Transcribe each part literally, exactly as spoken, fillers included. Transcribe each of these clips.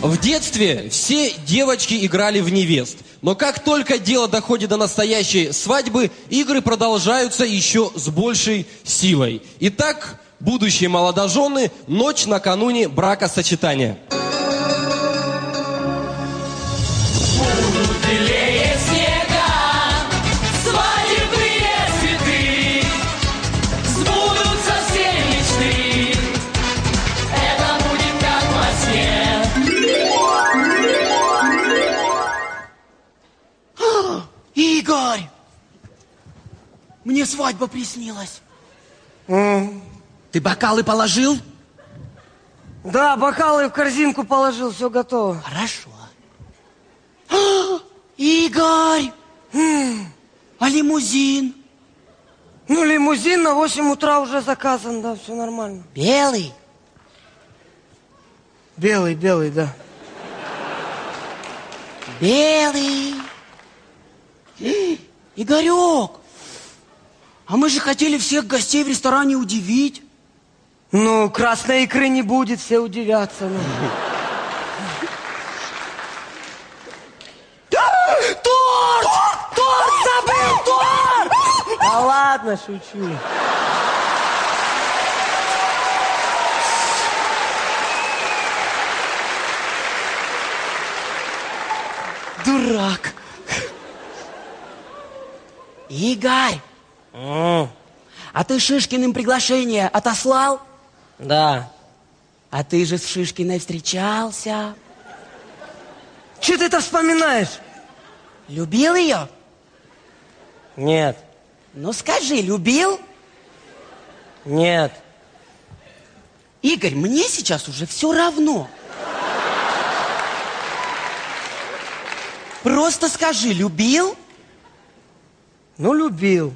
В детстве все девочки играли в невест. Но как только дело доходит до настоящей свадьбы, игры продолжаются еще с большей силой. Итак, будущие молодожены, ночь накануне бракосочетания. Игорь! Мне свадьба приснилась. Mm. Ты бокалы положил? Да, бокалы в корзинку положил, все готово. Хорошо. А, Игорь! Mm. А лимузин? Ну, лимузин на восемь утра уже заказан, да, все нормально. Белый? Белый, белый, да. Белый. Игорек, а мы же хотели всех гостей в ресторане удивить. Ну, красной икры не будет, все удивятся. Ну. Торт! Торт! Забыл! Торт! Да ладно, шучу. Дурак. Игорь, Mm. а ты Шишкиным приглашение отослал? Да. А ты же с Шишкиной встречался. Че ты это вспоминаешь? Любил ее? Нет. Ну скажи, любил? Нет. Игорь, мне сейчас уже все равно. Просто скажи, любил? Ну, любил.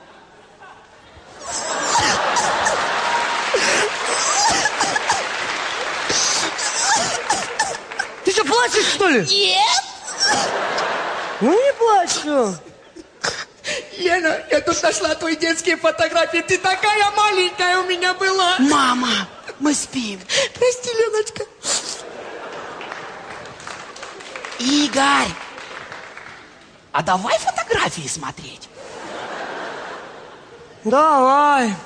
Ты что, плачешь, что ли? Нет. Ну, не плачь, что? Лена, я тут нашла твои детские фотографии. Ты такая маленькая у меня была. Мама, мы спим. Прости, Леночка. Игорь, а давай фотографии смотреть? Давай.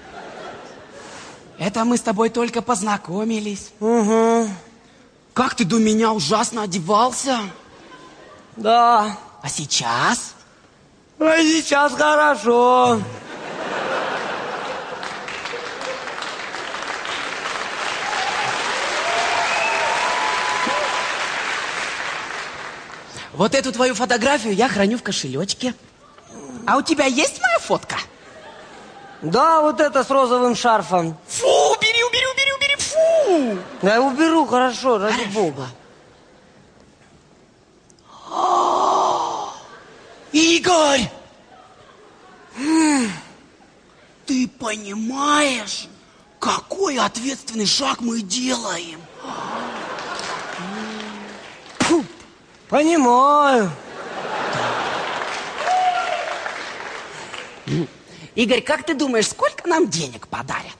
Это мы с тобой только познакомились. Угу. Как ты до меня ужасно одевался. Да. А сейчас? А сейчас хорошо. Вот эту твою фотографию я храню в кошелечке. А у тебя есть моя фотка? Да, вот это с розовым шарфом. Фу, убери, убери, убери, убери, фу! Да я уберу, хорошо, ради Хорошо. бога. Игорь! Ты понимаешь, какой ответственный шаг мы делаем? Фу, понимаю. Игорь, как ты думаешь, сколько нам денег подарят?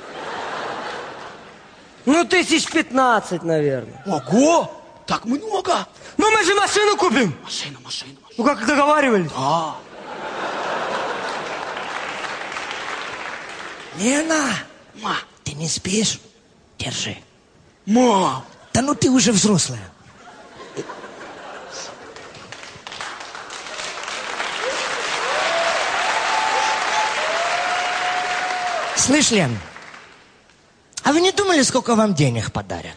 Ну, тысяч пятнадцать, наверное. Ого! Так много! Ну, мы же машину купим. Машина, машина, машина. Ну, как договаривались. А, Лена, ма, ты не спишь? Держи. мам, Да ну ты уже взрослая. Слышь, Лен, а вы не думали, сколько вам денег подарят?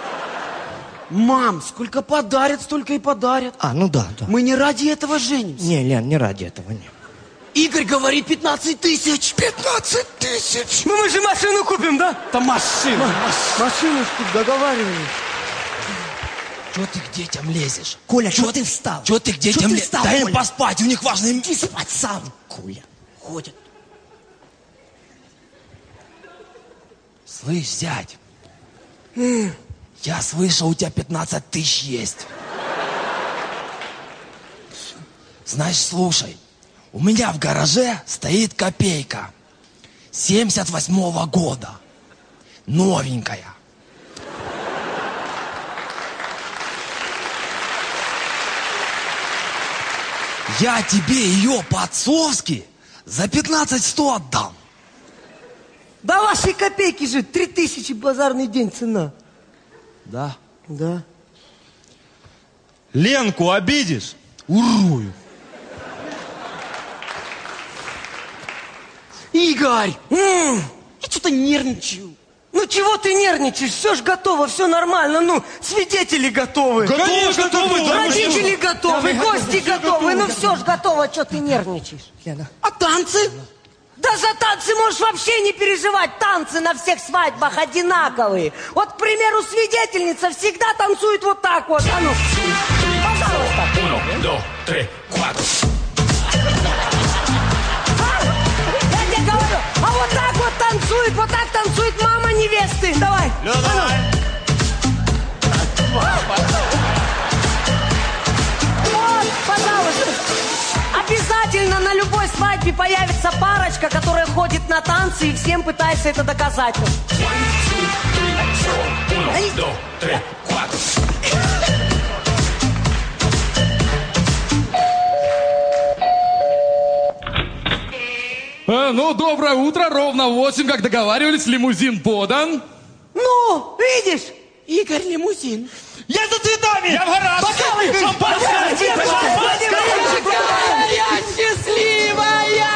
мам, сколько подарят, столько и подарят. А, ну да, да. Мы не ради этого женимся. Не, Лен, не ради этого, не. Игорь говорит пятнадцать тысяч. пятнадцать тысяч! Ну, мы же машину купим, да? Это машина. Машину купим, договаривались. Чего ты к детям лезешь? Коля, что ты встал? Чего ты к детям Чё ты лезешь? встал, Дай им Коля? поспать, у них важный... Иди спать сам, Коля. Ходят. Слышь, зять, я слышал, у тебя пятнадцать тысяч есть. Знаешь, слушай, у меня в гараже стоит копейка семьдесят восьмого года, новенькая. Я тебе ее по-отцовски за пятнадцать сто отдам. Да ваши копейки же, три тысячи базарный день цена. Да? Да. Ленку обидишь? Урою. Игорь! М-м, Я что-то нервничаю. ну чего ты нервничаешь? Все ж готово, все нормально. Ну, свидетели готовы. Конечно, готовы. Да, Родители готовы, Да, гости да, готовы. Ну все ж готово, что ты нервничаешь? Лена. А танцы? Да за танцы можешь вообще не переживать. Танцы на всех свадьбах одинаковые. Вот, к примеру, свидетельница всегда танцует вот так вот. А ну, пожалуйста. Uno, dos, tres, cuatro. Я тебе говорю, а вот так вот танцует, вот так танцует мама невесты. Давай. Ну, давай. Вот, пожалуйста. Обязательно на любой свадьбе появится парочка, которая ходит на танцы и всем пытается это доказать. Uno, dos, tres, cuatro. А, ну, доброе утро, ровно в восемь, как договаривались, лимузин подан. Ну, видишь? Игорь, лимузин. Я за цветами! Я в гараж! Шампанское! Я счастливая!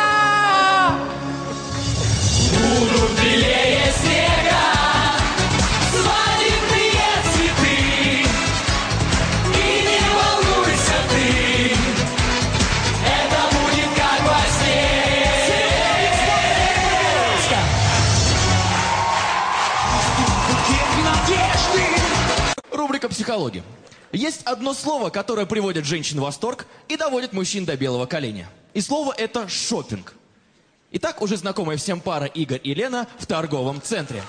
Будут белее снега, свадебные цветы. И не волнуйся ты, это будет как во сне. Рубрика «Психология». Есть одно слово, которое приводит женщин в восторг и доводит мужчин до белого коленя. И слово это «шопинг». Итак, уже знакомая всем пара Игорь и Лена в торговом центре.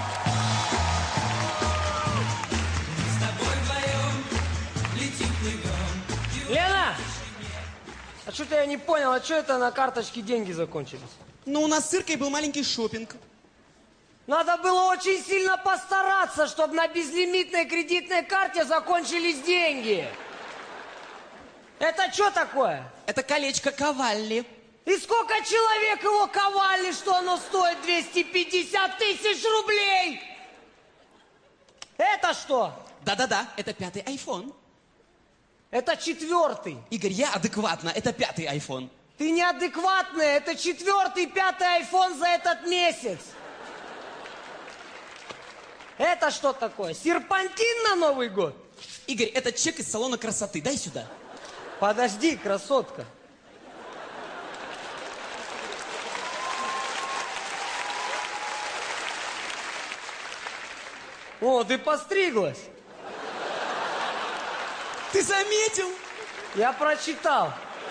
Лена! А что-то я не понял, а что это на карточке деньги закончились? Ну, у нас с Иркой был маленький шопинг. Надо было очень сильно постараться, чтобы на безлимитной кредитной карте закончились деньги. Это что такое? Это колечко Кавалли. И сколько человек его ковали, что оно стоит двести пятьдесят тысяч рублей? Это что? Да-да-да, это пятый айфон. Это четвертый. Игорь, я адекватно, это пятый айфон. Ты неадекватный, это четвертый, пятый айфон за этот месяц. Это что такое? Серпантин на Новый год? Игорь, это чек из салона красоты, дай сюда. Подожди, красотка. О, ты постриглась. Ты заметил? Я прочитал.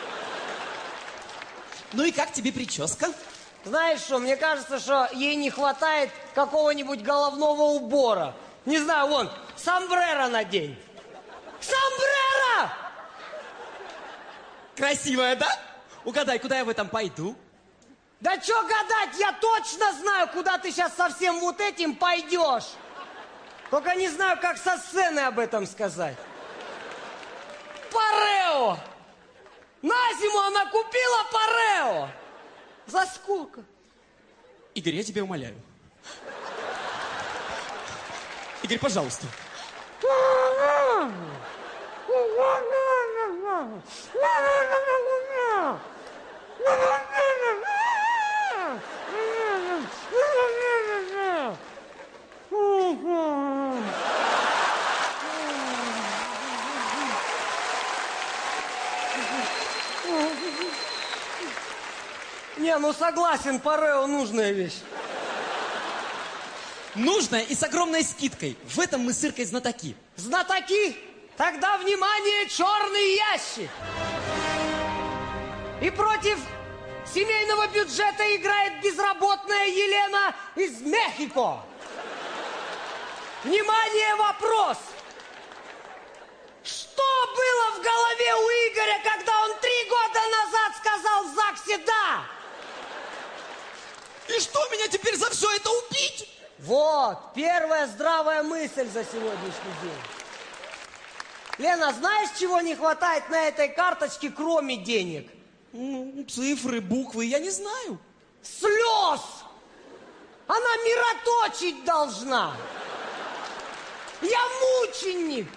Ну и как тебе прическа? Знаешь что, мне кажется, что ей не хватает какого-нибудь головного убора. Не знаю, вон, сомбреро надень. Сомбреро! Красивая, да? Угадай, куда я в этом пойду? Да что гадать, я точно знаю, куда ты сейчас со всем вот этим пойдешь. Только не знаю, как со сцены об этом сказать. Парео! На зиму она купила парео! За сколько? Игорь, я тебя умоляю. Игорь, пожалуйста. Не, ну согласен, парео нужная вещь. Нужная и с огромной скидкой. В этом мы с Иркой знатоки. Знатоки? Тогда, внимание, черный ящик. И против семейного бюджета играет безработная Елена из Мехико. Внимание, вопрос. Что было в голове у Игоря, когда он три года назад сказал в ЗАГСе «да»? И что, меня теперь за все это убить? Вот, первая здравая мысль за сегодняшний день. Лена, знаешь, чего не хватает на этой карточке, кроме денег? Ну, цифры, буквы, я не знаю. Слез! Она мироточить должна. Я мученик.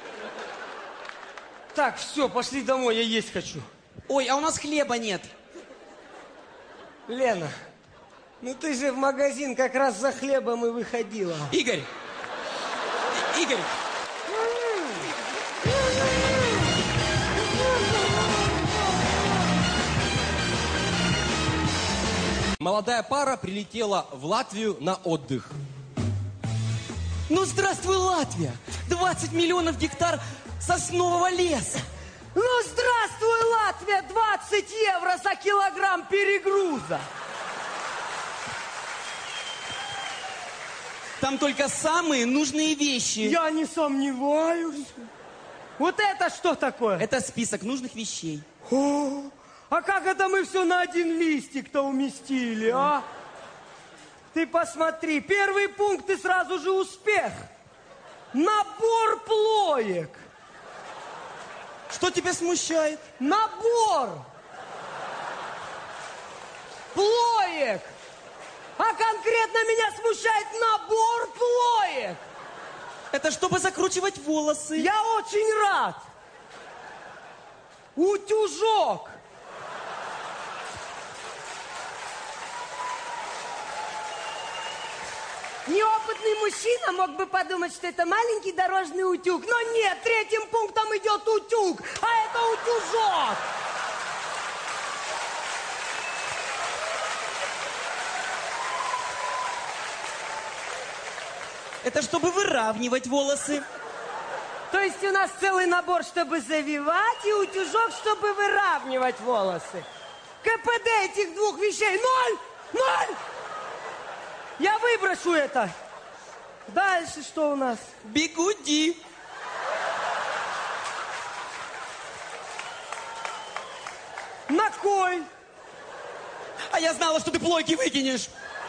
Так, все, пошли домой, я есть хочу. Ой, а у нас хлеба нет. Лена, ну ты же в магазин как раз за хлебом и выходила. Игорь! Игорь! Молодая пара прилетела в Латвию на отдых. Ну, здравствуй, Латвия! двадцать миллионов гектар соснового леса. Ну, здравствуй, Латвия! двадцать евро за килограмм перегруза. Там только самые нужные вещи. Я не сомневаюсь. Вот это что такое? Это список нужных вещей. О, а как это мы все на один листик-то уместили, а? Ты посмотри, первый пункт и сразу же успех. Набор плоек. Что тебя смущает? Набор плоек. А конкретно меня смущает набор плоек. Это чтобы закручивать волосы. Я очень рад. Утюжок. Неопытный мужчина мог бы подумать, что это маленький дорожный утюг. Но нет, третьим пунктом идет утюг, а это утюжок. Это чтобы выравнивать волосы. То есть у нас целый набор, чтобы завивать, и утюжок, чтобы выравнивать волосы. КПД этих двух вещей ноль! Ноль! Я выброшу это. Дальше что у нас? Бигуди. На кой? А я знала, что ты плойки выкинешь.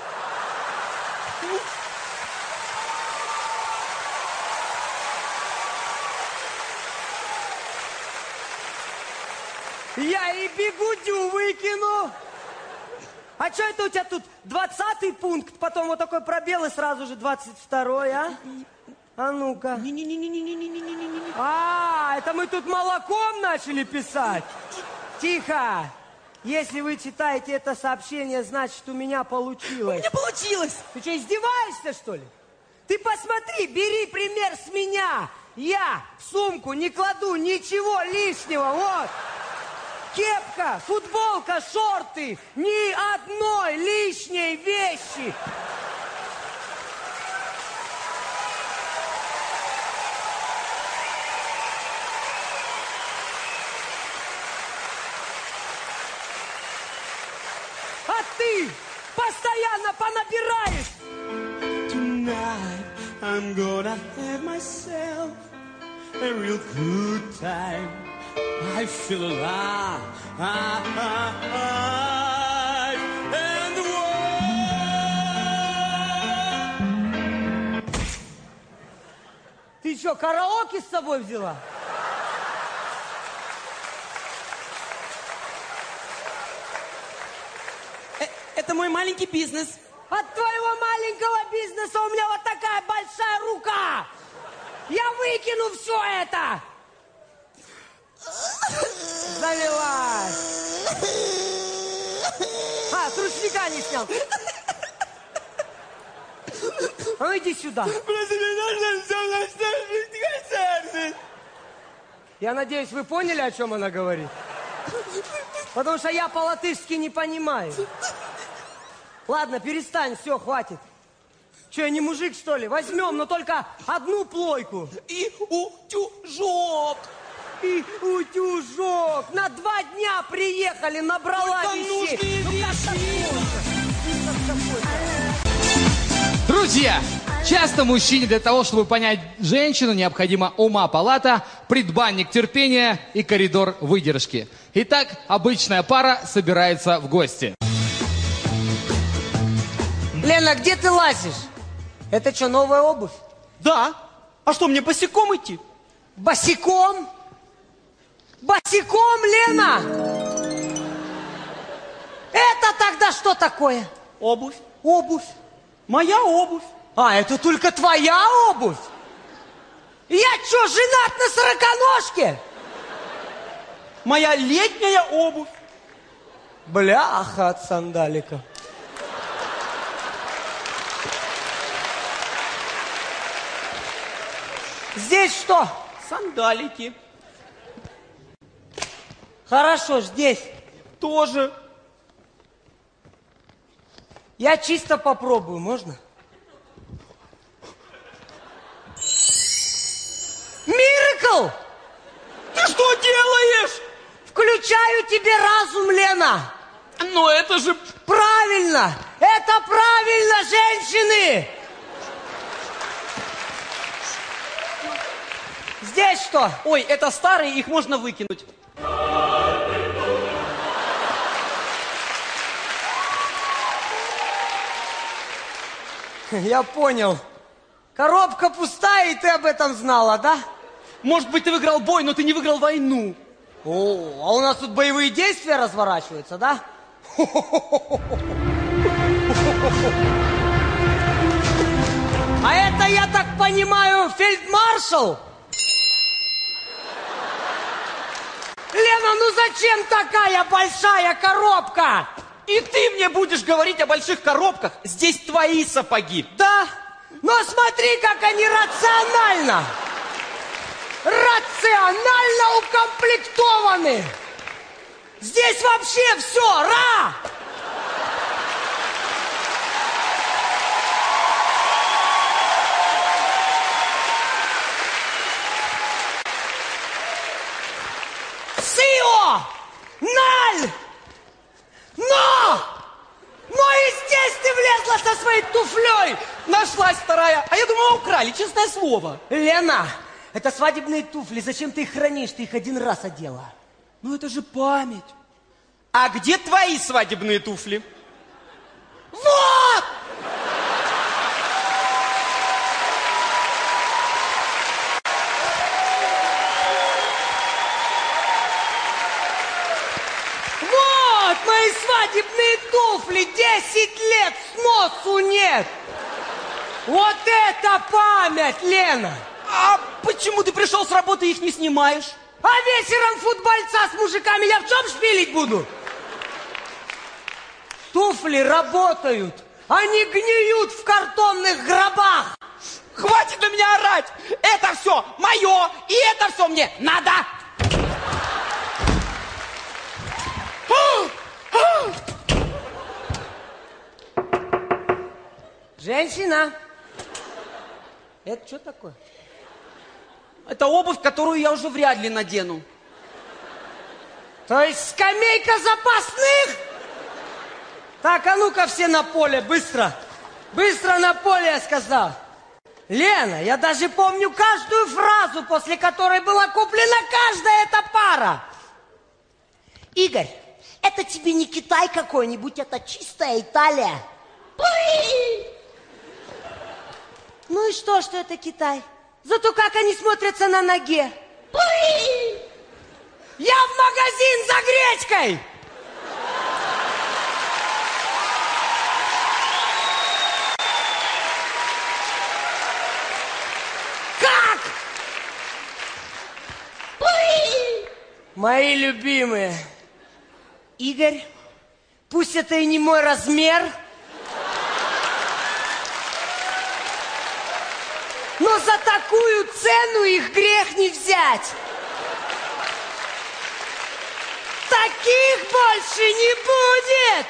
Я и бигудю выкину. А что это у тебя тут двадцатый пункт, потом вот такой пробел и сразу же двадцать второй, а? А ну-ка. Не-не-не-не-не-не-не-не-не-не. А, это мы тут молоком начали писать? Тихо. Если вы читаете это сообщение, значит, у меня получилось. У меня получилось. Ты что, издеваешься, что ли? Ты посмотри, бери пример с меня. Я в сумку не кладу ничего лишнего, вот. Кепка, футболка, шорты, ни одной лишней вещи. А ты постоянно понабираешь. Tonight I'm gonna have myself a real good time. I feel alive, alive, and the world. Ты что, караоке с собой взяла? Э, это мой маленький бизнес. От твоего маленького бизнеса у меня вот такая большая рука. Я выкину все это. Залилась. А, с ручника не снял. А ну иди сюда. Я надеюсь, вы поняли, о чем она говорит? Потому что я по-латышски не понимаю. Ладно, перестань, все, хватит. Че, я не мужик, что ли? Возьмем, но только одну плойку. И утюжок. И утюжок. На два дня приехали, набрала Только вещей. нужные Ну, как такое? Друзья, часто мужчине для того, чтобы понять женщину, необходимо ума палата, предбанник терпения и коридор выдержки. Итак, обычная пара собирается в гости. Лена, где ты лазишь? Это что, новая обувь? Да. А что, мне босиком идти? Босиком? Босиком, Лена? Это тогда что такое? Обувь. Обувь. Моя обувь. А, это только твоя обувь? Я что, женат на сороконожке? Моя летняя обувь. Бляха от сандалика. Здесь что? Сандалики. Хорошо, здесь. Тоже. Я чисто попробую, можно? Миракл! Ты что делаешь? Включаю тебе разум, Лена. Но это же... Правильно! Это правильно, женщины! Здесь что? Ой, это старые, их можно выкинуть. Я понял. Коробка пустая, и ты об этом знала, да? Может быть, ты выиграл бой, но ты не выиграл войну. О, а у нас тут боевые действия разворачиваются, да? А это, я так понимаю, фельдмаршал? Лена, ну зачем такая большая коробка? И ты мне будешь говорить о больших коробках? Здесь твои сапоги. Да, но смотри, как они рационально, рационально укомплектованы. Здесь вообще все, ра! Сио! Наль! Но! Но и здесь ты влезла со своей туфлей! Нашлась вторая, а я думала, украли, честное слово. Лена, это свадебные туфли, зачем ты их хранишь? Ты их один раз одела. Ну это же память. А где твои свадебные туфли? Вот! Вот мои свадебные туфли! Десять лет сносу нет! Вот это память, Лена! А почему ты пришел с работы и их не снимаешь? А вечером футбольца с мужиками я в чем шпилить буду? Туфли работают, они гниют в картонных гробах. Хватит на меня орать! Это все мое, и это все мне надо! Женщина, это что такое? Это обувь, которую я уже вряд ли надену. То есть скамейка запасных? Так, а ну-ка все на поле, быстро. Быстро на поле, я сказал. Лена, я даже помню каждую фразу, после которой была куплена каждая эта пара. Игорь, это тебе не Китай какой-нибудь, это чистая Италия. Ну и что, что это Китай? Зато как они смотрятся на ноге. Я в магазин за гречкой! Как? Мои любимые. Игорь, пусть это и не мой размер, но за такую цену их грех не взять. Таких больше не будет!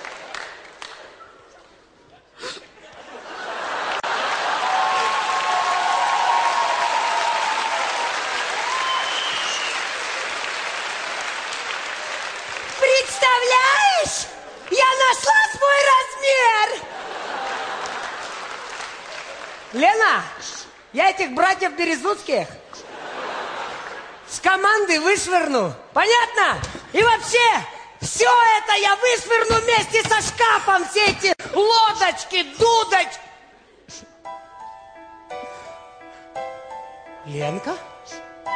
Представляешь? Я нашла свой размер! Лена, я этих братьев Березутских с команды вышвырну. Понятно? И вообще, все это я вышвырну вместе со шкафом. Все эти лодочки, дудочки. Ленка?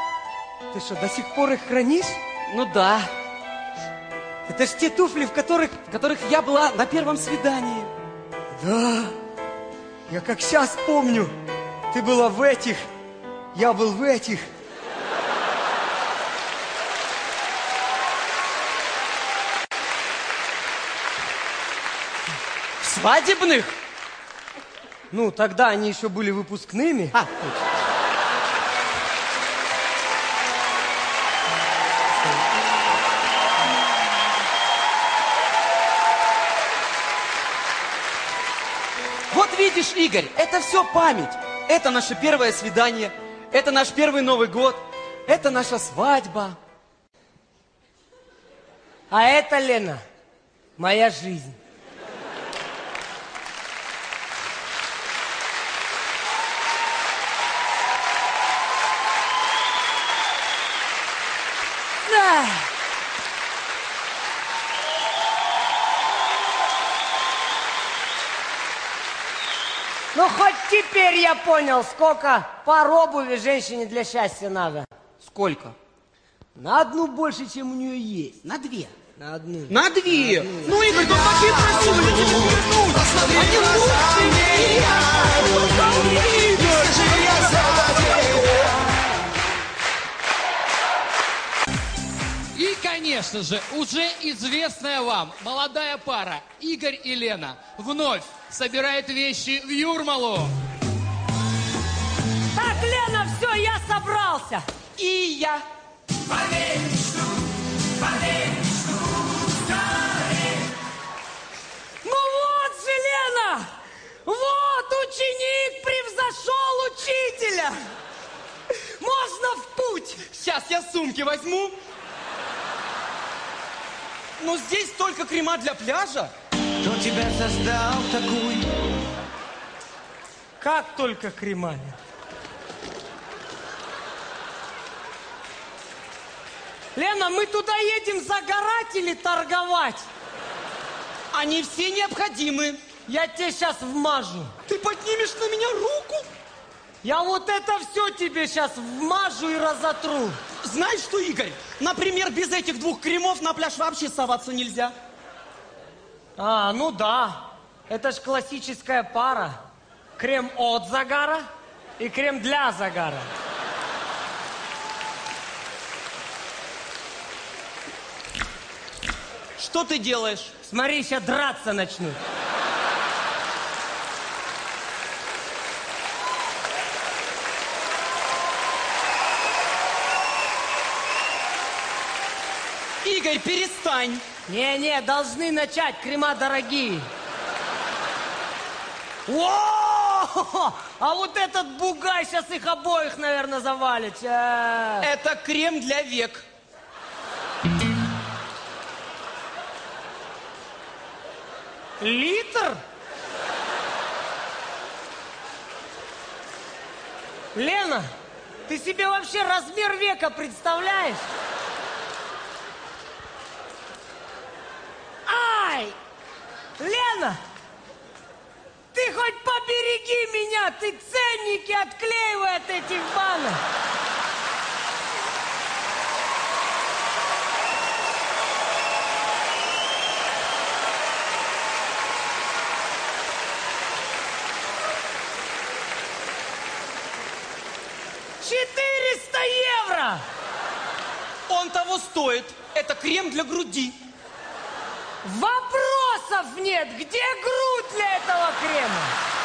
Ты что, до сих пор их хранишь? Ну да, Это ж те туфли, в которых... в которых я была на первом свидании. Да, я как сейчас помню. Ты была в этих, я был в этих. Свадебных? Ну, тогда они еще были выпускными. А, точно. Вот видишь, Игорь, это все память. Это наше первое свидание, это наш первый Новый год, это наша свадьба. А это, Лена, моя жизнь. Да. Ну, хоть теперь я понял, сколько пар обуви женщине для счастья надо. Сколько? На одну больше, чем у нее есть. На две. На одну. На две? Ну, Игорь, тут такие красивые, эти вернуть. Они лучшие. И, конечно же, уже известная вам молодая пара Игорь и Лена вновь собирает вещи в Юрмалу. Так, Лена, все, я собрался. И я. Ну вот же, Лена! Вот ученик превзошел учителя! Можно в путь! Сейчас я сумки возьму. Но здесь только крема для пляжа. Кто тебя создал такой? Как только кремами. Лена, мы туда едем загорать или торговать? Они все необходимы. Я тебе сейчас вмажу. Ты поднимешь на меня руку? Я вот это все тебе сейчас вмажу и разотру. Знаешь что, Игорь? Например, без этих двух кремов на пляж вообще соваться нельзя. А, ну да. Это ж классическая пара. Крем от загара и крем для загара. Что ты делаешь? Смотри, сейчас драться начну. Игорь, перестань. Не-не, должны начать, крема дорогие. О! А вот этот бугай сейчас их обоих, наверное, завалит. А. Это крем для век. Литр? Лена, ты себе вообще размер века представляешь? Ай! Лена! Ты хоть побереги меня! Ты ценники отклеивай от этих банок! четыреста евро! Он того стоит. Это крем для груди. Вопросов нет! Где грудь для этого крема?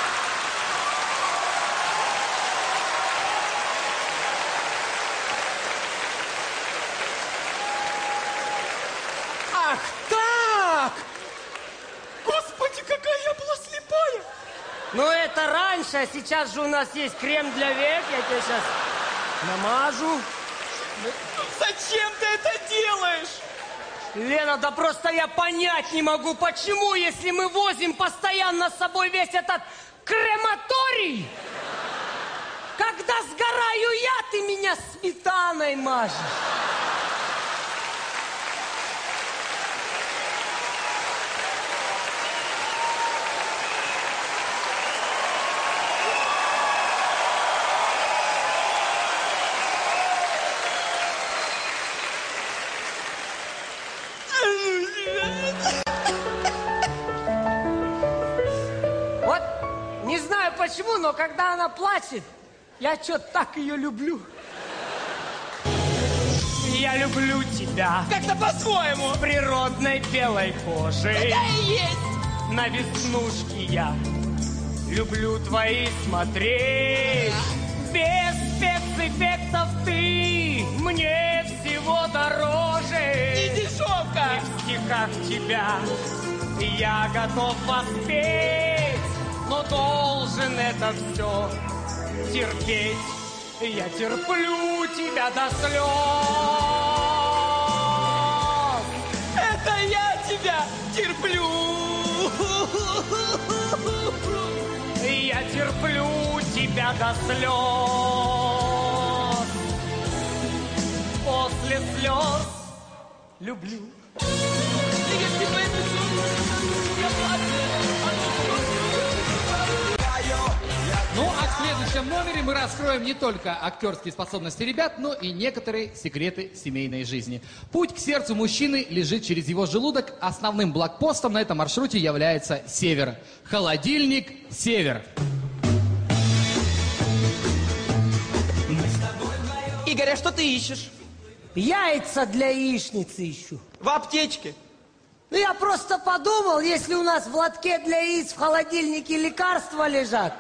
Ах так! Господи, какая я была слепая! Ну это раньше, а сейчас же у нас есть крем для век. Я тебе сейчас намажу. Зачем ты это делаешь? Лена, да просто я понять не могу, почему, если мы возим постоянно с собой весь этот крематорий, когда сгораю я, ты меня сметаной мажешь. но когда она плачет, я что-то так ее люблю. Я люблю тебя. Как-то по-своему. С природной белой кожей. Да и есть. На веснушки я люблю твои смотреть. Без спецэффектов ты мне всего дороже. Не дешевка. И в стихах тебя я готов воспеть, но должен это все терпеть. Я терплю тебя до слез. Это я тебя терплю. Я терплю тебя до слез. После слез люблю. Ну, а в следующем номере мы раскроем не только актерские способности ребят, но и некоторые секреты семейной жизни. Путь к сердцу мужчины лежит через его желудок. Основным блокпостом на этом маршруте является север. Холодильник «Север». Игорь, а что ты ищешь? Яйца для яичницы ищу. В аптечке. Ну, я просто подумал, если у нас в лотке для яиц в холодильнике лекарства лежат.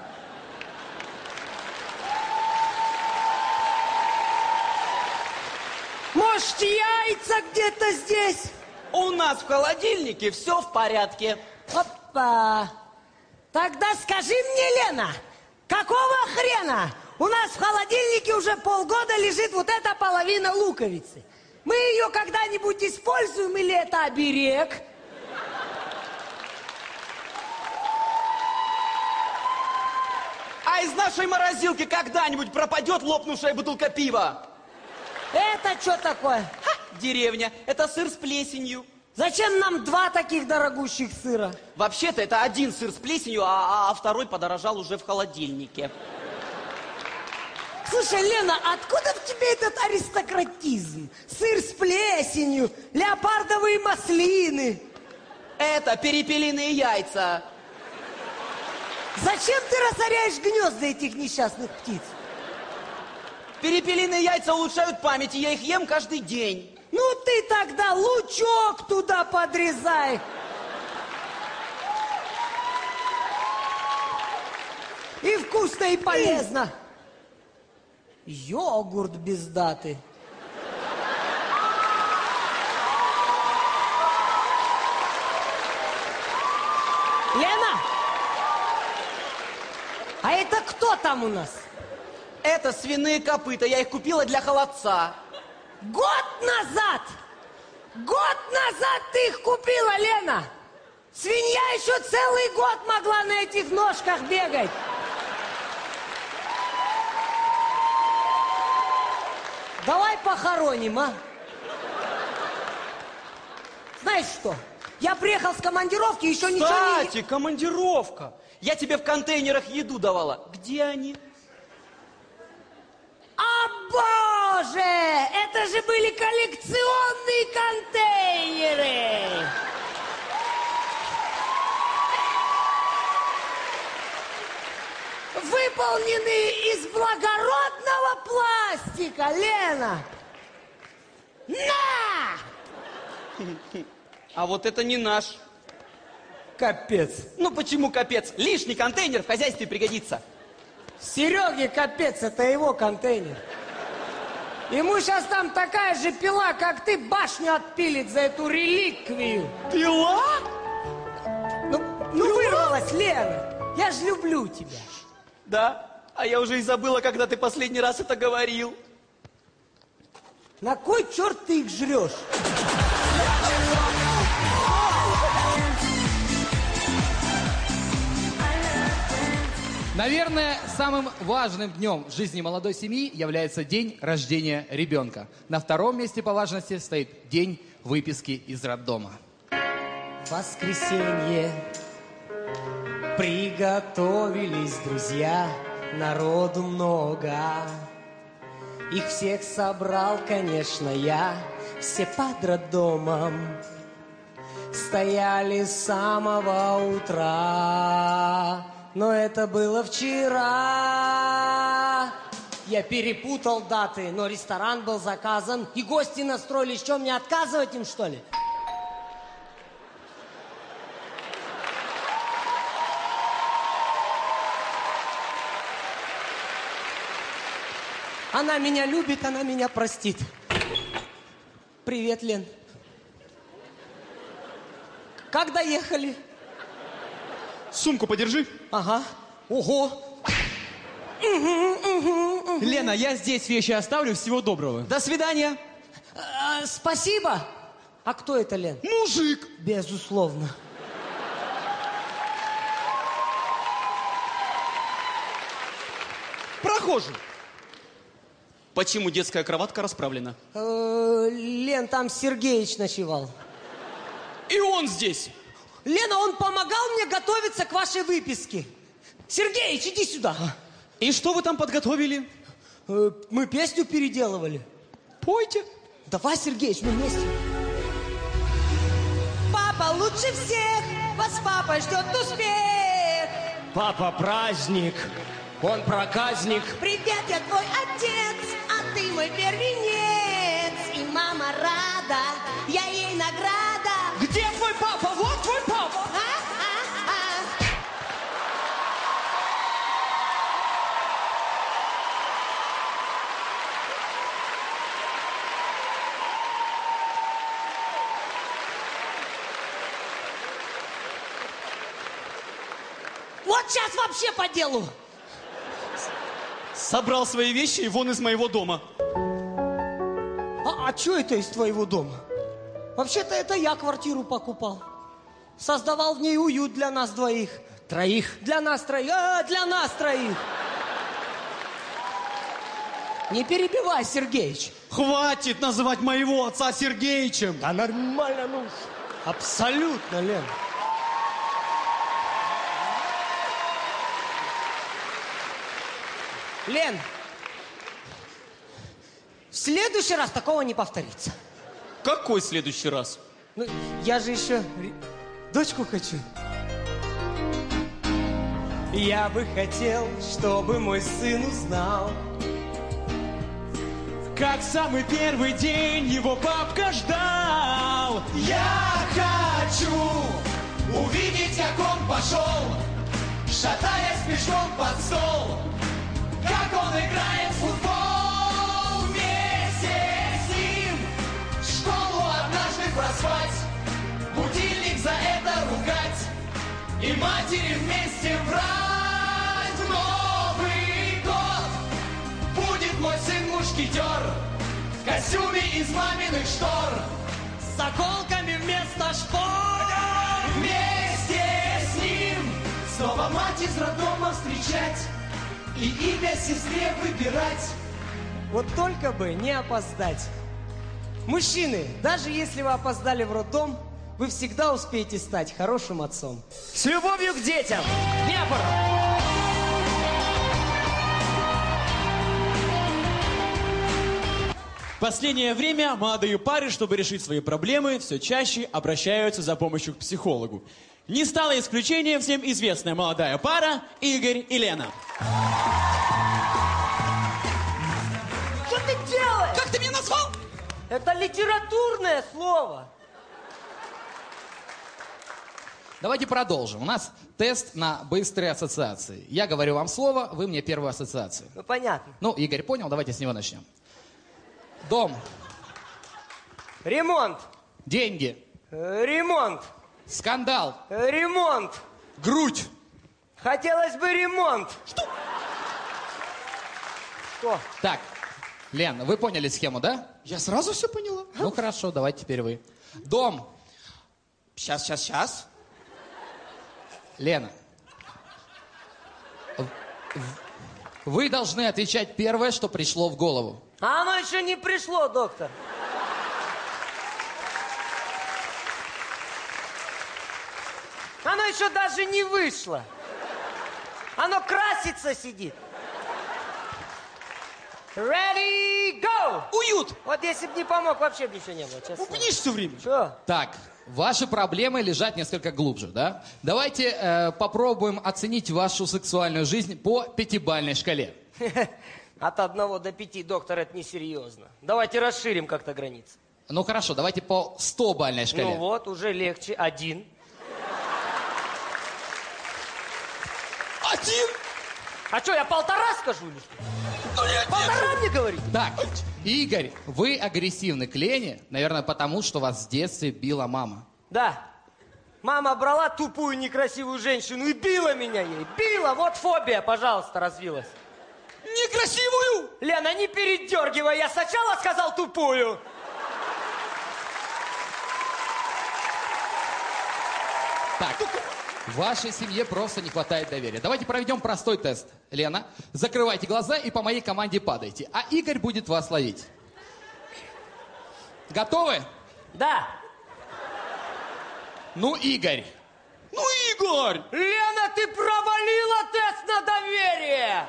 Может, яйца где-то здесь? У нас в холодильнике все в порядке. Опа! Тогда скажи мне, Лена, какого хрена у нас в холодильнике уже полгода лежит вот эта половина луковицы? Мы ее когда-нибудь используем или это оберег? А из нашей морозилки когда-нибудь пропадет лопнувшая бутылка пива? Это что такое? Ха, деревня. Это сыр с плесенью. Зачем нам два таких дорогущих сыра? Вообще-то это один сыр с плесенью, а, а второй подорожал уже в холодильнике. Слушай, Лена, откуда в тебе этот аристократизм? Сыр с плесенью, леопардовые маслины. Это перепелиные яйца. Зачем ты разоряешь гнезда этих несчастных птиц? Перепелиные яйца улучшают память, и я их ем каждый день. Ну ты тогда лучок туда подрезай. И вкусно, и полезно. Йогурт без даты. Лена! А это кто там у нас? Это свиные копыта, я их купила для холодца. Год назад! Год назад ты их купила, Лена! Свинья еще целый год могла на этих ножках бегать. Давай похороним, а? Знаешь что? Я приехал с командировки, еще ничего не... Кстати, командировка. Я тебе в контейнерах еду давала. Где они? А, боже! Это же были коллекционные контейнеры! Выполненные из благородного пластика, Лена! На! А вот это не наш. Капец. Ну почему капец? Лишний контейнер в хозяйстве пригодится. Сереге капец, это его контейнер. Ему сейчас там такая же пила, как ты, башню отпилит за эту реликвию. Пила? Ну, ну вырвалась, Лена. Я же люблю тебя. Да? А я уже и забыла, когда ты последний раз это говорил. На кой черт ты их жрешь? Наверное, самым важным днем в жизни молодой семьи является день рождения ребенка. На втором месте по важности стоит день выписки из роддома. Воскресенье. Приготовились друзья, народу много. Их всех собрал, конечно, я. Все под роддомом стояли с самого утра. Но это было вчера. Я перепутал даты, но ресторан был заказан, и гости настроились. Что, мне отказывать им, что ли? Она меня любит, она меня простит. Привет, Лен. Как доехали? Сумку подержи. Ага. Ого. Лена, я здесь вещи оставлю. Всего доброго. До свидания. А, спасибо. А кто это, Лен? Мужик. Безусловно. Прохожий. Почему детская кроватка расправлена? Э, Лен, там Сергеич ночевал. И он здесь. Лена, он помогал мне готовиться к вашей выписке. Сергеич, иди сюда. И что вы там подготовили? Э, мы песню переделывали. Пойте. Давай, Сергеич, мы вместе. Папа лучше всех, вас папа ждет успех. Папа праздник, он проказник. Привет, я твой отец, а ты мой первенец. И мама рада, я ей награда. Где твой папа? Вот твой папа. А, а, а. Вот сейчас вообще по делу. Собрал свои вещи и вон из моего дома. А, а что это из твоего дома? Вообще-то это я квартиру покупал. Создавал в ней уют для нас двоих. Троих. Для нас троих. А, для нас троих. Не перебивай, Сергеич. Хватит называть моего отца Сергеичем. Да нормально, ну. Абсолютно, Лен. Лен, в следующий раз такого не повторится. Какой следующий раз? Ну, я же еще ре- дочку хочу. Я бы хотел, чтобы мой сын узнал, Как самый первый день его папка ждал. Я хочу увидеть, как он пошел, шатаясь пешком под стол, как он играет в футбол. Вместе с ним в школу однажды проспать, будильник за это ругать и матери вместе врать. В Новый год будет мой сын мушкетер в костюме из маминых штор, с заколками вместо шпор. Вместе с ним снова мать из роддома встречать и имя сестре выбирать. Вот только бы не опоздать. Мужчины, даже если вы опоздали в роддом, вы всегда успеете стать хорошим отцом. С любовью к детям. Днепр. В последнее время молодые пары, чтобы решить свои проблемы, все чаще обращаются за помощью к психологу. Не стало исключением всем известная молодая пара Игорь и Лена. Что ты делаешь? Как ты меня назвал? Это литературное слово. Давайте продолжим. У нас тест на быстрые ассоциации. Я говорю вам слово, вы мне первую ассоциацию. Ну, понятно. Ну, Игорь понял, давайте с него начнем. Дом. Ремонт. Деньги. Э, Ремонт. Скандал. Э, Ремонт. Грудь. Хотелось бы ремонт. Что? Что? Так, Лен, вы поняли схему, да? Я сразу все поняла. Ну хорошо, давайте теперь вы. Дом. Сейчас, сейчас, сейчас. Лена. в- в- Вы должны отвечать первое, что пришло в голову. А оно еще не пришло, доктор. Оно еще даже не вышло. Оно красится сидит. Ready, go! Уют. Вот если бы не помог, вообще бы ничего не было, честно. Упнись все время. Что? Так, Ваши проблемы лежат несколько глубже, да? Давайте э, попробуем оценить вашу сексуальную жизнь по пятибалльной шкале. От одного до пяти, доктор, это несерьезно. Давайте расширим как-то границы. Ну хорошо, давайте по стобалльной шкале. Ну вот, уже легче. Один. Один? А что, я полтора скажу или что? Ну, нет, Полтора нет. мне говорите? Так, Игорь, вы агрессивны к Лене, наверное, потому что вас в детстве била мама. Да. Мама брала тупую некрасивую женщину и била меня ей. Била, вот фобия, пожалуйста, развилась. Некрасивую? Лена, не передергивай, я сначала сказал тупую. Так, в вашей семье просто не хватает доверия. Давайте проведем простой тест. Лена, закрывайте глаза и по моей команде падайте. А Игорь будет вас ловить. Готовы? Да. Ну, Игорь. Ну, Игорь! Лена, ты провалила тест на доверие.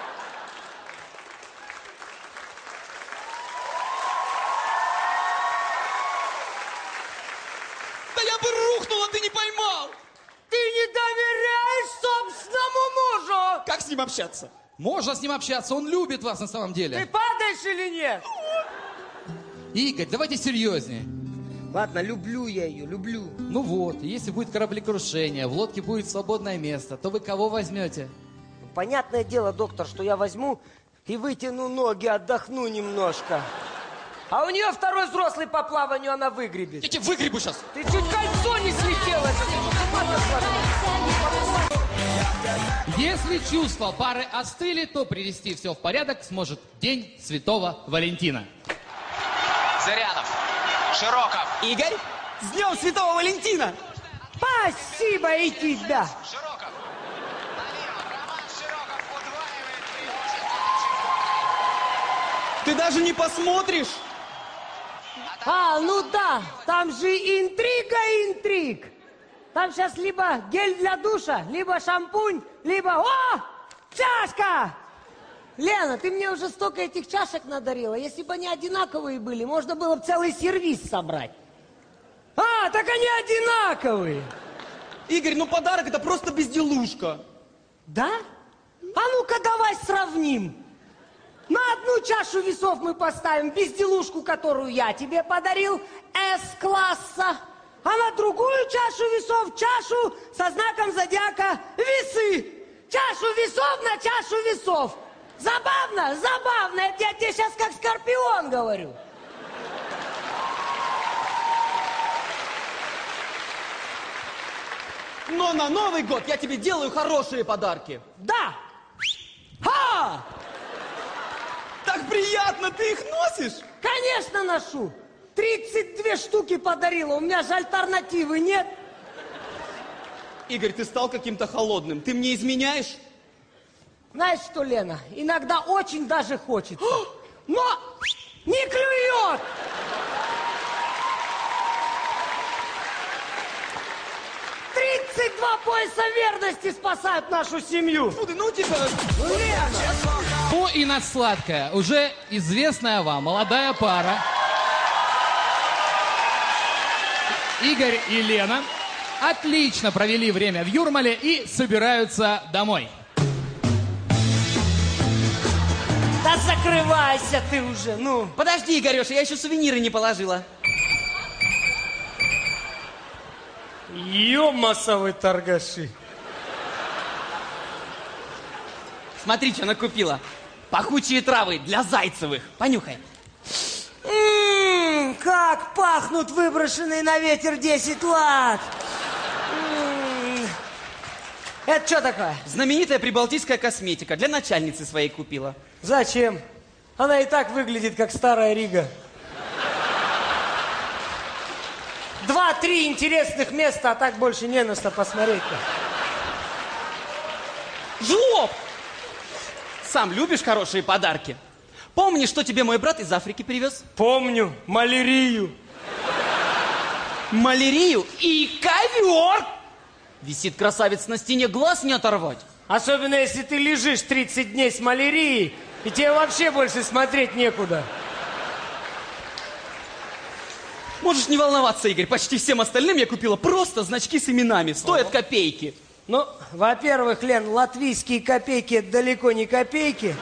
Да я бы рухнул, а ты не поймал! Ты не доверяешь собственному мужу. Как с ним общаться? Можно с ним общаться, он любит вас на самом Ты деле. падаешь или нет? Игорь, давайте серьезнее. Ладно, люблю я ее, люблю. Ну вот, если будет кораблекрушение, в лодке будет свободное место, то вы кого возьмете? Понятное дело, доктор, что я возьму и вытяну ноги, отдохну немножко. А у нее второй взрослый по плаванию, она выгребет. Я тебя выгребу сейчас. Ты чуть кольцо не слетело. Если чувства пары остыли, то привести все в порядок сможет День Святого Валентина. Зырянов, Широков. Игорь, с Днем Святого Валентина! Спасибо и тебя. Широков. Ты даже не посмотришь? А, ну да, там же интрига, интриг. Там сейчас либо гель для душа, либо шампунь, либо... О, чашка! Лена, ты мне уже столько этих чашек надарила. Если бы они одинаковые были, можно было бы целый сервиз собрать. А, так они одинаковые. Игорь, ну подарок это просто безделушка. Да? А ну-ка давай сравним. На одну чашу весов мы поставим безделушку, которую я тебе подарил, С-класса. А на другую чашу весов, чашу со знаком зодиака весы. Чашу весов на чашу весов. Забавно, забавно. Это я тебе сейчас как Скорпион говорю. Но на Новый год я тебе делаю хорошие подарки. Да. Ха! Так приятно, ты их носишь? Конечно ношу. тридцать две штуки подарила, у меня же альтернативы нет. Игорь, ты стал каким-то холодным. Ты мне изменяешь? Знаешь что, Лена, иногда очень даже хочется. Но не клюет! тридцать два пояса верности спасают нашу семью. Фу, ну тебя... Лена! Ну и на сладкое. Уже известная вам молодая пара Игорь и Лена отлично провели время в Юрмале и собираются домой. Да закрывайся ты уже, ну. Подожди, Игореша, я еще сувениры не положила. Ё-масовы торгаши. Смотри, что накупила. Пахучие травы для Зайцевых. Понюхай. Ммм, как пахнут выброшенные на ветер десять лат. М-м. Это что такое? Знаменитая прибалтийская косметика. Для начальницы своей купила. Зачем? Она и так выглядит, как старая Рига. Два-три интересных места, а так больше не на что посмотреть-то. Жлоб! Сам любишь хорошие подарки? Помнишь, что тебе мой брат из Африки привез? Помню. Малярию. Малярию и ковер! Висит красавец на стене, глаз не оторвать. Особенно, если ты лежишь тридцать дней с малярией, и тебе вообще больше смотреть некуда. Можешь не волноваться, Игорь. Почти всем остальным я купила просто значки с именами. Стоят копейки. Ну, во-первых, Лен, латвийские копейки далеко не копейки.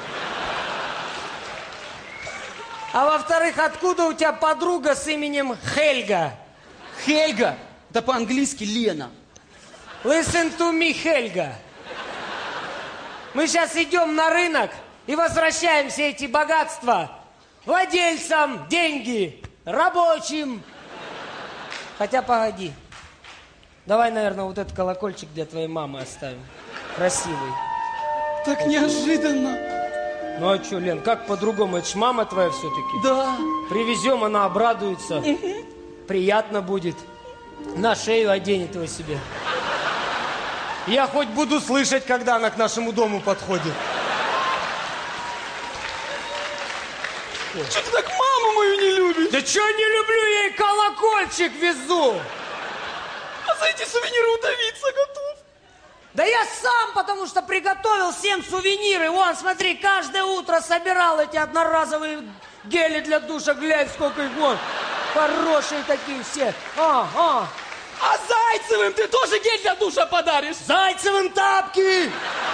А во-вторых, откуда у тебя подруга с именем Хельга? Хельга? Да по-английски Лена. Listen to me, Хельга. Мы сейчас идем на рынок и возвращаем все эти богатства владельцам, деньги, рабочим. Хотя, погоди. Давай, наверное, вот этот колокольчик для твоей мамы оставим. Красивый. Так неожиданно. Ну а что, Лен, как по-другому? Это ж мама твоя все-таки. Да. Привезем, она обрадуется. Угу. Приятно будет. На шею оденет его себе. Я хоть буду слышать, когда она к нашему дому подходит. Что ты так маму мою не любишь? Да что не люблю, я ей колокольчик везу. А за эти сувениры удавиться готов. Да я сам, потому что приготовил всем сувениры. Вон, смотри, каждое утро собирал эти одноразовые гели для душа. Глянь, сколько их, вон. Хорошие такие все. А, а. А Зайцевым ты тоже гель для душа подаришь? Зайцевым тапки.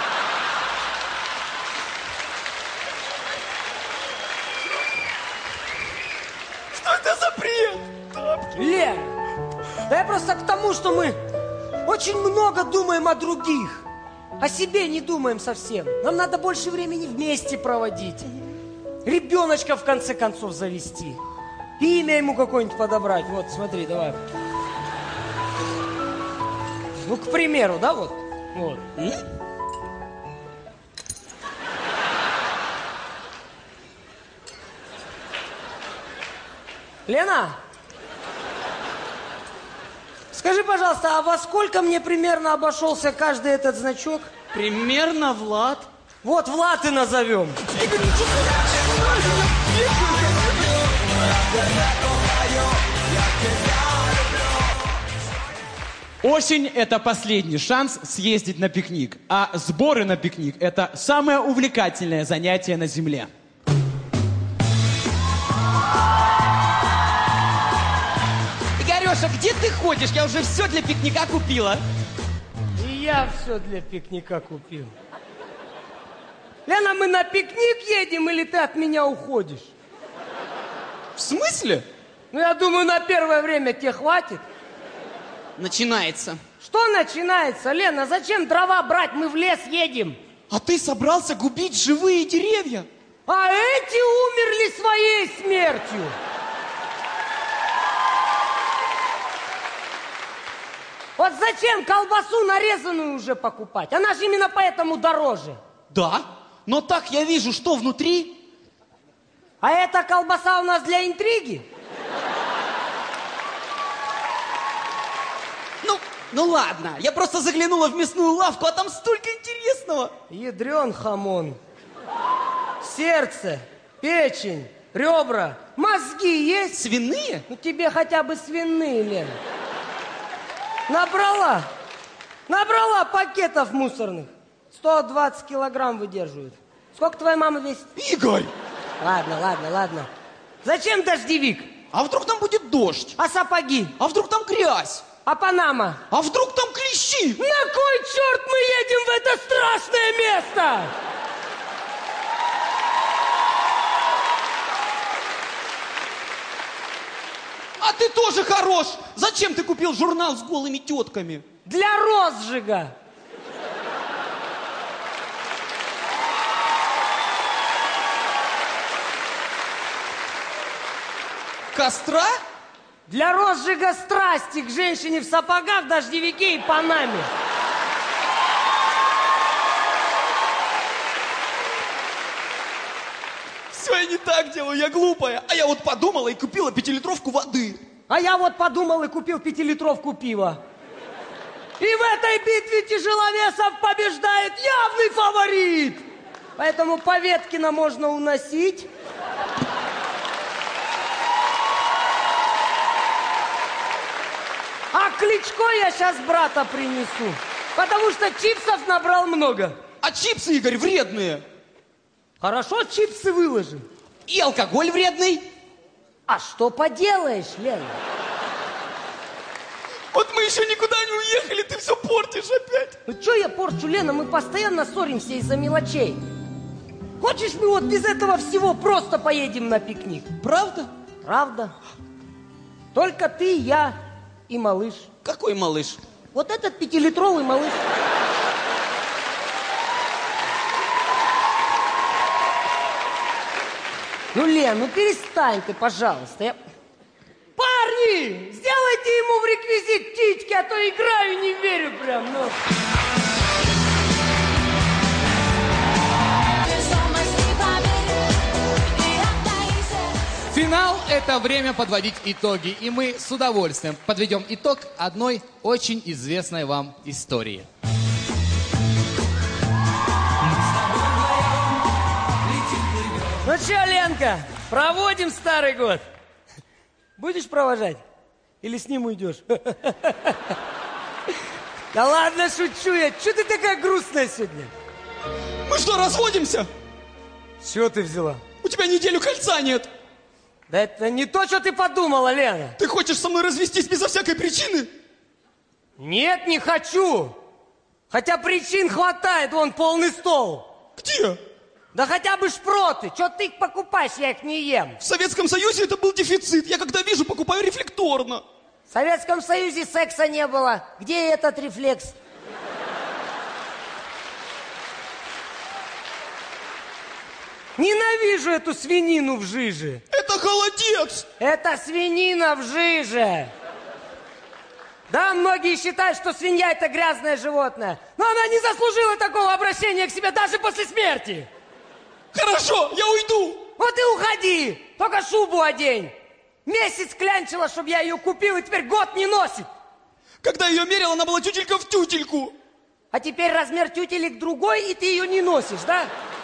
Что это за бред? Тапки. Лен, да я просто к тому, что мы очень много думаем о других. О себе не думаем совсем. Нам надо больше времени вместе проводить. Ребеночка, в конце концов, завести. И имя ему какое-нибудь подобрать. Вот, смотри, давай. Ну, к примеру, да, вот. Вот. Лена, скажи, пожалуйста, а во сколько мне примерно обошелся каждый этот значок? Примерно, Влад? Вот Влад и назовем. Осень – это последний шанс съездить на пикник. А сборы на пикник – это самое увлекательное занятие на земле. Игорёша, где ты ходишь? Я уже все для пикника купила. И я все для пикника купил. Лена, мы на пикник едем или ты от меня уходишь? В смысле? Ну, я думаю, на первое время тебе хватит. Начинается. Что начинается, Лена? Зачем дрова брать? Мы в лес едем. А ты собрался губить живые деревья? А эти умерли своей смертью. Вот зачем колбасу нарезанную уже покупать? Она же именно поэтому дороже. Да, но так я вижу, что внутри. А эта колбаса у нас для интриги? Ну, ну ладно, я просто заглянула в мясную лавку, а там столько интересного. Ядрен хамон. Сердце, печень, ребра, мозги есть? Свиные? Ну тебе хотя бы свиные, Лена. Набрала, набрала пакетов мусорных. сто двадцать килограмм выдерживают. Сколько твоя мама весит? Игорь! Ладно, ладно, ладно. Зачем дождевик? А вдруг там будет дождь? А сапоги? А вдруг там грязь? А Панама? А вдруг там клещи? На кой черт мы едем в это страшное место? А ты тоже хорош! Зачем ты купил журнал с голыми тетками? Для розжига. Костра? Для розжига страсти к женщине в сапогах, дождевике и Панаме. Все я не так делаю, я глупая. А я вот подумала и купила пятилитровку воды. А я вот подумал и купил пятилитровку пива. И в этой битве тяжеловесов побеждает явный фаворит. Поэтому Поветкина можно уносить. А Кличко я сейчас брата принесу. Потому что чипсов набрал много. А чипсы, Игорь, вредные. Хорошо, чипсы выложим. И алкоголь вредный. А что поделаешь, Лена? Вот мы еще никуда не уехали, ты все портишь опять. Ну что я порчу, Лена? Мы постоянно ссоримся из-за мелочей. Хочешь, мы вот без этого всего просто поедем на пикник? Правда? Правда. Только ты, я и малыш. Какой малыш? Вот этот пятилитровый малыш. Ну, Лен, ну перестань ты, пожалуйста. Я... Парни, сделайте ему в реквизит птички, а то играю, не верю прям. Ну. Финал – это время подводить итоги. И мы с удовольствием подведем итог одной очень известной вам истории. Ну что, Ленка, проводим старый год? Будешь провожать? Или с ним уйдешь? Да ладно, шучу я. Что ты такая грустная сегодня? Мы что, разводимся? С чего ты взяла? У тебя неделю кольца нет. Да это не то, что ты подумала, Лена. Ты хочешь со мной развестись безо всякой причины? Нет, не хочу. Хотя причин хватает, вон полный стол. Где? Да хотя бы шпроты. Что ты их покупаешь, я их не ем. В Советском Союзе это был дефицит. Я когда вижу, покупаю рефлекторно. В Советском Союзе секса не было. Где этот рефлекс? Ненавижу эту свинину в жиже. Это холодец. Это свинина в жиже. Да, многие считают, что свинья это грязное животное. Но она не заслужила такого обращения к себе даже после смерти. Хорошо, я уйду. Вот и уходи. Только шубу одень. Месяц клянчила, чтобы я ее купил, и теперь год не носит. Когда ее мерил, она была тютелька в тютельку. А теперь размер тютелек другой, и ты ее не носишь, да?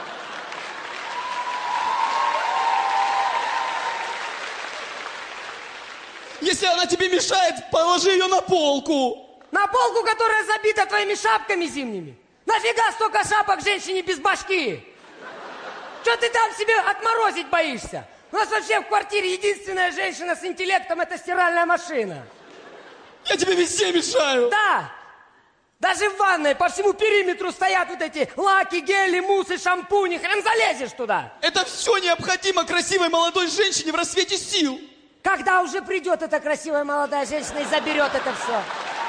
Если она тебе мешает, положи ее на полку. На полку, которая забита твоими шапками зимними? Нафига столько шапок женщине без башки? Что ты там себе отморозить боишься? У нас вообще в квартире единственная женщина с интеллектом – это стиральная машина. Я тебе везде мешаю. Да. Даже в ванной по всему периметру стоят вот эти лаки, гели, муссы, шампуни. Хрен залезешь туда. Это все необходимо красивой молодой женщине в расцвете сил. Когда уже придет эта красивая молодая женщина и заберет это все?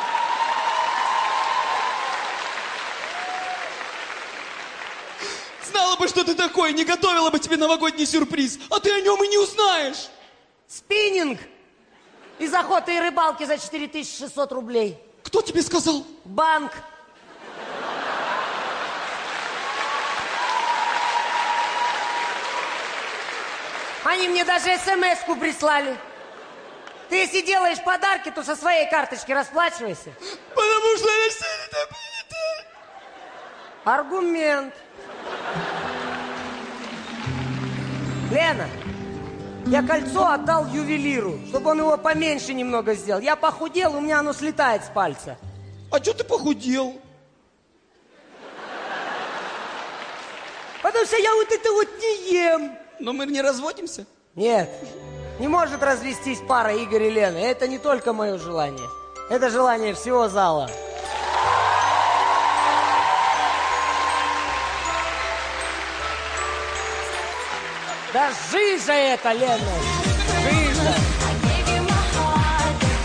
Знала бы, что ты такой, не готовила бы тебе новогодний сюрприз, а ты о нем и не узнаешь. Спиннинг из охоты и рыбалки за четыре тысячи шестьсот рублей. Кто тебе сказал? Банк. Они мне даже смс-ку прислали. Ты если делаешь подарки, то со своей карточки расплачивайся. Потому что она все это будет. Аргумент. Лена, я кольцо отдал ювелиру, чтобы он его поменьше немного сделал. Я похудел, у меня оно слетает с пальца. А что ты похудел? Потому что я вот это вот не ем. Но мы не разводимся? Нет, не может развестись пара Игорь и Лена. Это не только мое желание. Это желание всего зала. Да жижа это, Лена. Жижа.